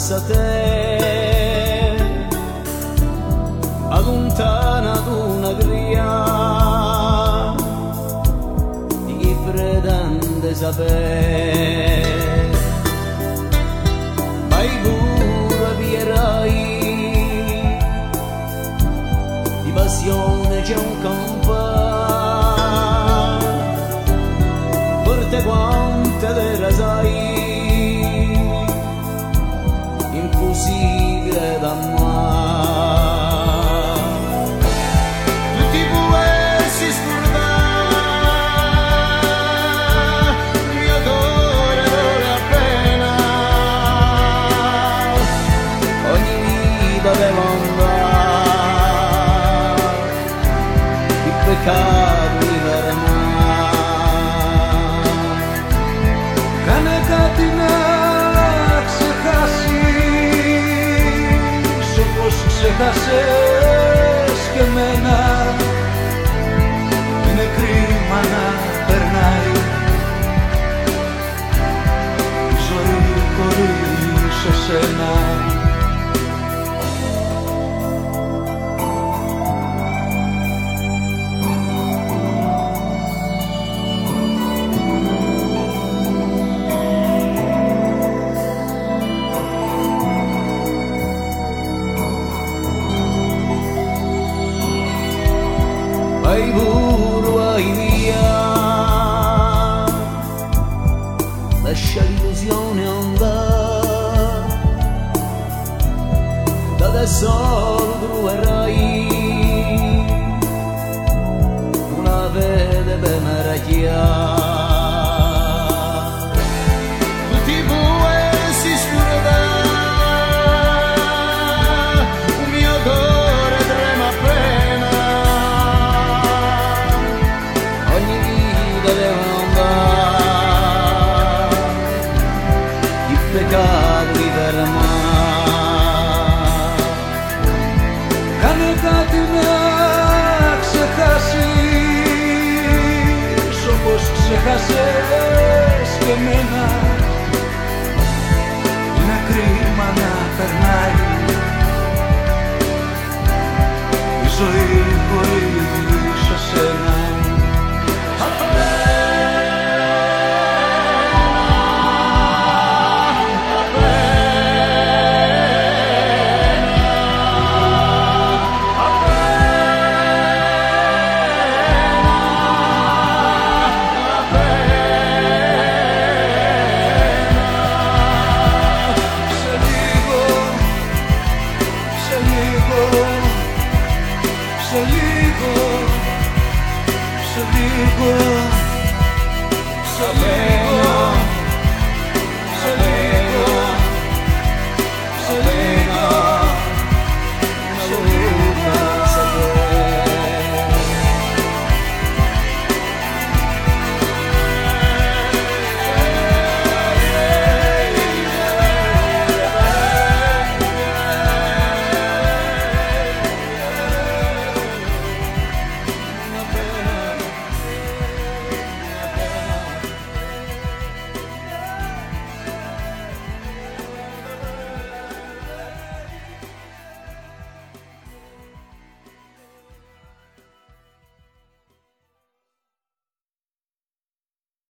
senza te, allontanato una gria di chi pretende sapere, mai pure vierai, di passione c'è un campo, forte quante le sai, impossibile da amare. Tu ti puoi scordare, il mio cuore vuole appena, ogni vita devo andare, il peccato mi fermare. Κάνε κάτι να ξεχάσεις όπως ξεχάσες και εμένα. Είναι κρίμα να περνάει η ζωή χωρίς εσένα. Vai pure vai via, lascia l'illusione andare, da te solo troverai una vede per maracchiare. Tu ti puoi scordare, il mio cuore trema appena, ogni vita deve andare, il peccato mi fermare. Κάνε κάτι να ξεχάσεις όπως ξεχάσες και εμένα. Είναι κρίμα να περνάει η ζωή χωρίς εσένα. Σε λίγο